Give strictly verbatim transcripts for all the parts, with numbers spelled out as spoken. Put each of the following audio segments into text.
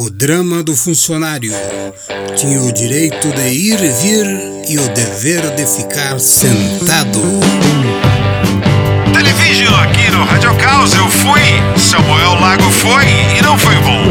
O drama do funcionário tinha o direito de ir e vir e o dever de ficar sentado. Televisão aqui no Rádio Caos, eu fui, Samuel Lago foi e não foi bom.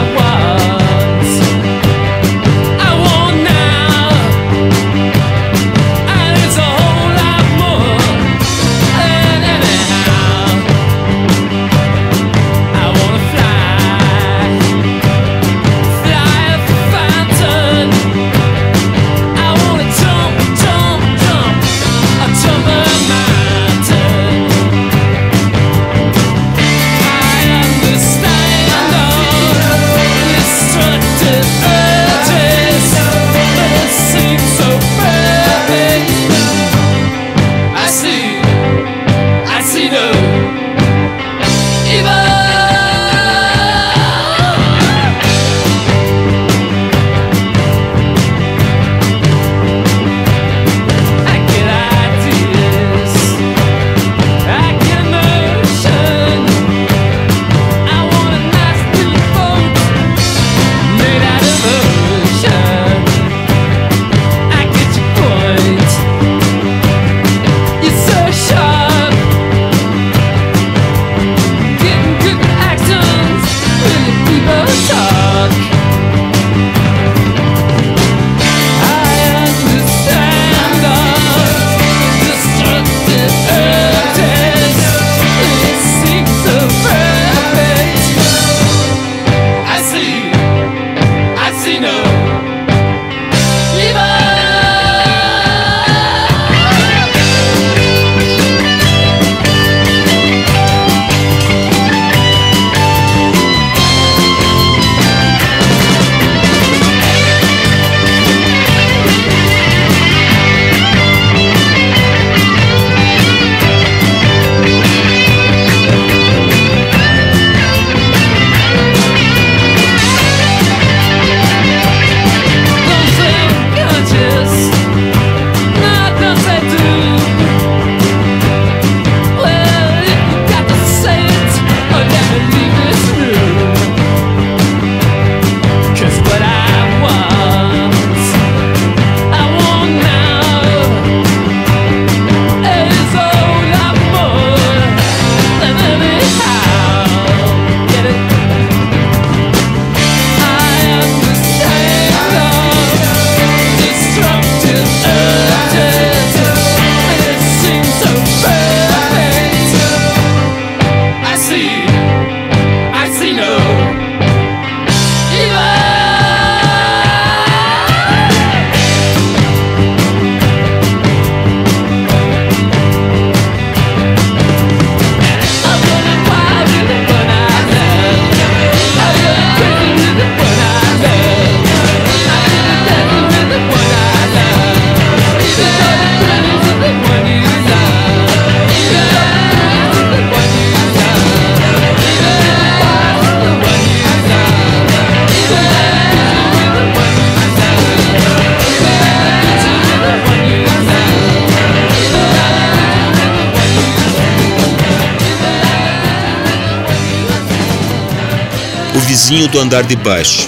O vizinho do andar de baixo.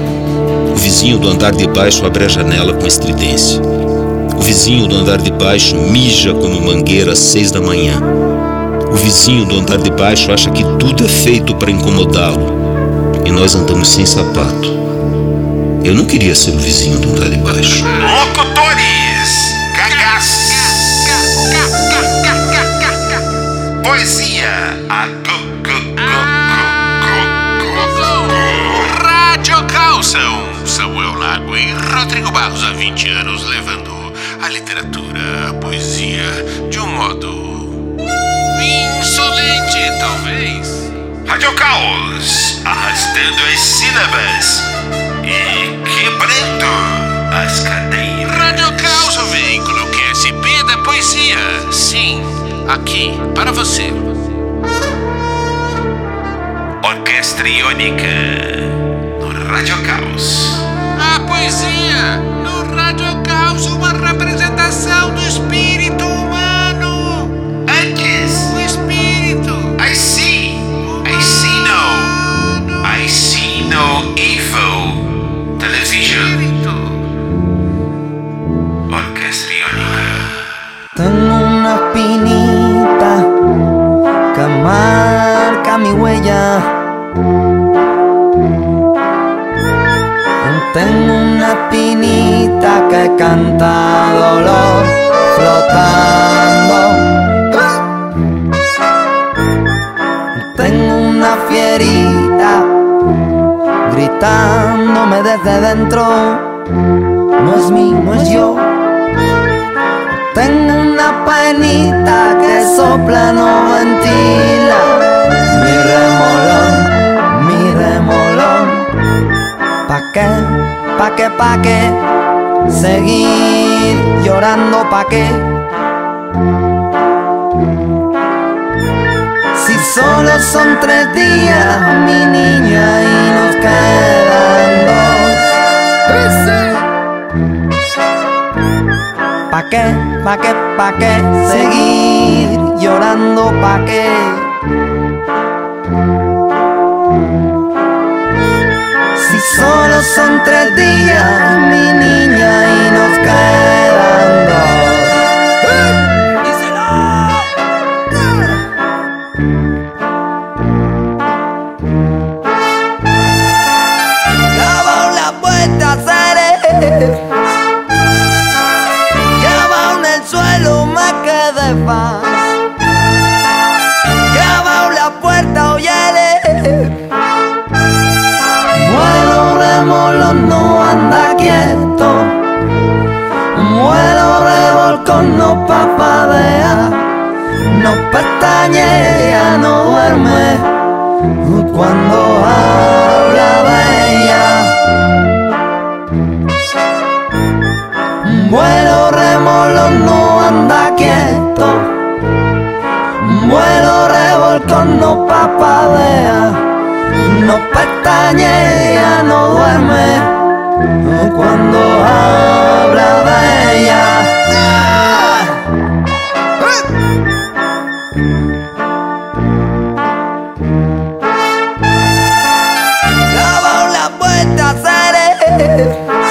O vizinho do andar de baixo abre a janela com estridência. O vizinho do andar de baixo mija como mangueira às seis da manhã. O vizinho do andar de baixo acha que tudo é feito para incomodá-lo. E nós andamos sem sapato. Eu não queria ser o vizinho do andar de baixo. Locutores, cagaço, poesia, a go, go, go, go, go. Rádio Caos são Samuel Lago e Rodrigo Barros há vinte anos levando a literatura, a poesia de um modo insolente, talvez. Rádio Caos, arrastando as sílabas e quebrando as cadeiras. Rádio Caos, o veículo que é S P da poesia. Sim, aqui, para você. Orquestra Iônica no Rádio Caos. A poesia no Rádio Caos, uma representação do espírito humano. Antes, o espírito. I see. I see no. I see no TIFO Television Orquestra Iónica. Tengo una espinita que marca mi huella. Tengo una espinita que canta dolor flotando. Tengo una fierita gritándome desde dentro. No es mí, no es yo. Tengo una penita que sopla, no ventila. Mi remolón, mi remolón. ¿Pa' qué? ¿Pa' qué? ¿Pa' qué? Seguir llorando, ¿pa' qué? Si solo son tres días, mi niña, y nos quedan dos. ¿Pa' qué? ¿Pa' qué? ¿Pa' qué? Seguir llorando, ¿pa' qué? Si solo son tres días, mi niña, y nos quedan dos. ¡Díselo! Llama la puerta, seré. Llama en el suelo más que de paz. Llama la puerta, oyele. Vuelo remolón, no anda quieto. Vuelo revolcón, no papadea. No pestañea, no duerme cuando habla de ella. Vuelo remolón, no anda quieto. Vuelo revolcón, no papadea. No pestañea, no duerme cuando habla de ella. Llama la puerta, seré.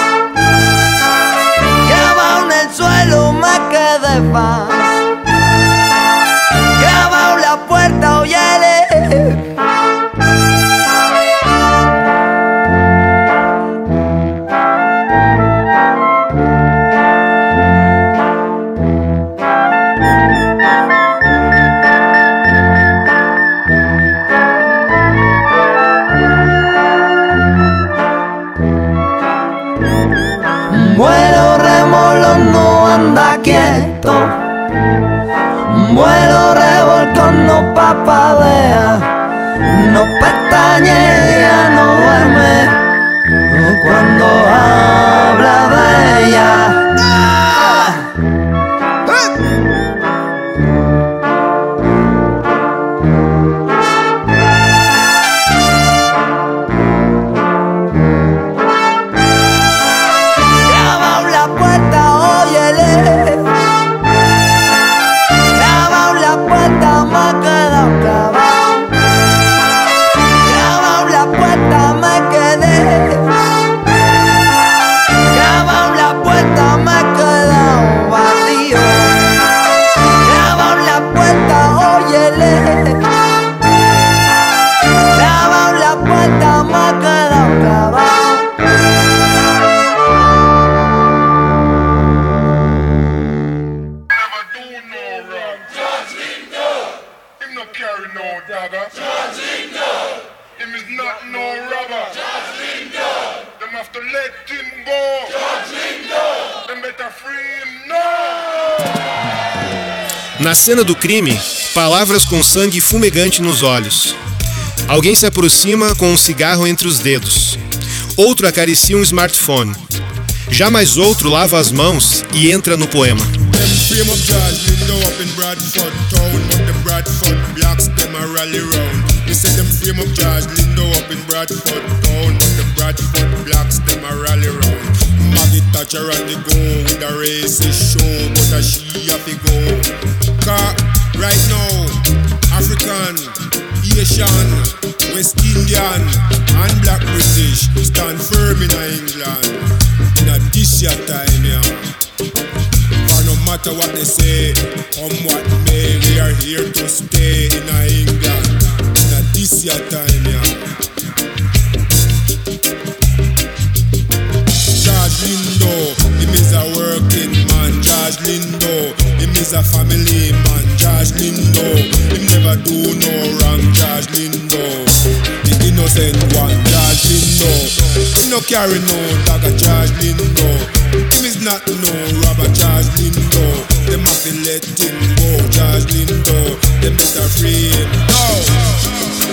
Llama en el suelo más que de paz. Llama la puerta, oyele. Vuelo remolón, no anda quieto. Vuelo revolcón, no papadea. No pestañea, no duerme cuando habla de ella. Na cena do crime, palavras com sangue fumegante nos olhos. Alguém se aproxima com um cigarro entre os dedos. Outro acaricia um smartphone. Já mais outro lava as mãos e entra no poema. Maggie Thatcher on the go with a racist show, but a she have to go. Car right now, African, Asian, West Indian and Black British stand firm in England. In a this year time, yeah. For no matter what they say, come what may, we are here to stay in England. In a this year time, yeah. George Lindo, him is a working man. George Lindo, him is a family man. George Lindo, him never do no wrong. George Lindo, the innocent one. George Lindo, he no carry no dog. George Lindo, him is not no robber. George Lindo, them have to let him go. George Lindo, them better free him. No.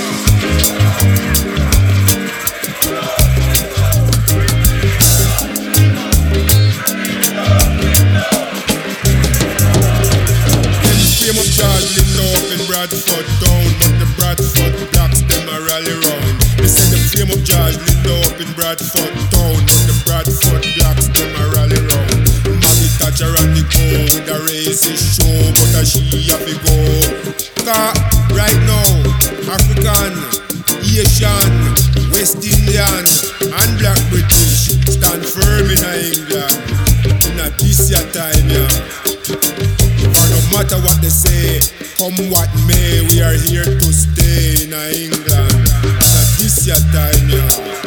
George Lindo up in Bradford town, but the Bradford blacks them a rally round. They say them frame up George Lindo up in Bradford town, but the Bradford blacks them a rally round. Maggie Thatcher on the go with a racist show, but a she have to go. Cause right now, African, Asian, West Indian and Black British stand firm in England. In a this year time, yeah. For no matter what they say, come what may, we are here to stay in England. And at this year time, yeah.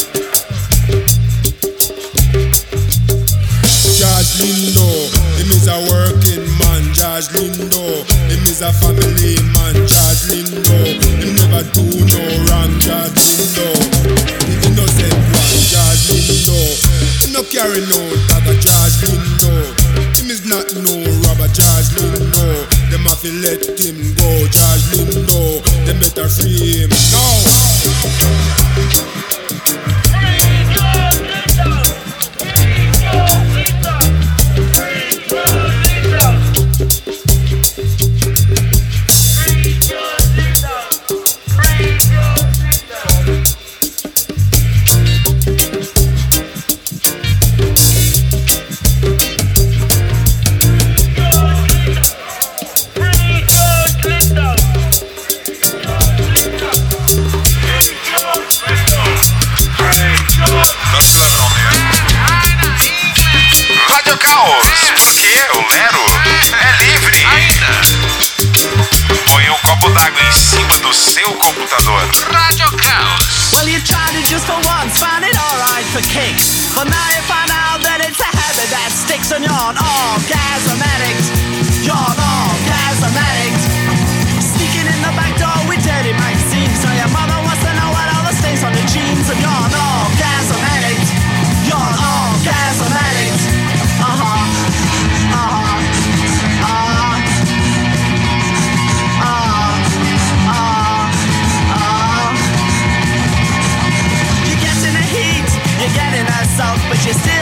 George Lindo, him is a working man. George Lindo, him is a family man. George Lindo, him never do no wrong. George Lindo, the innocent one. George Lindo, him no carry no tag. George Lindo, him is not no robber. George Lindo, them have to let him go. George Lindo, them better free him now. Rádio Caos. Well, you tried it just for once, found it alright for kicks, but now you find out that it's a habit that sticks, and you're an orgasm addict. You're an orgasm addict. Sneaking in the back door with dirty magazines, so your mother wants to know what all the stains on the jeans, and you're an orgasm addict. You're an orgasm addict. Uh-huh. Uh-huh. You're getting a heat, you're getting assault, but you're still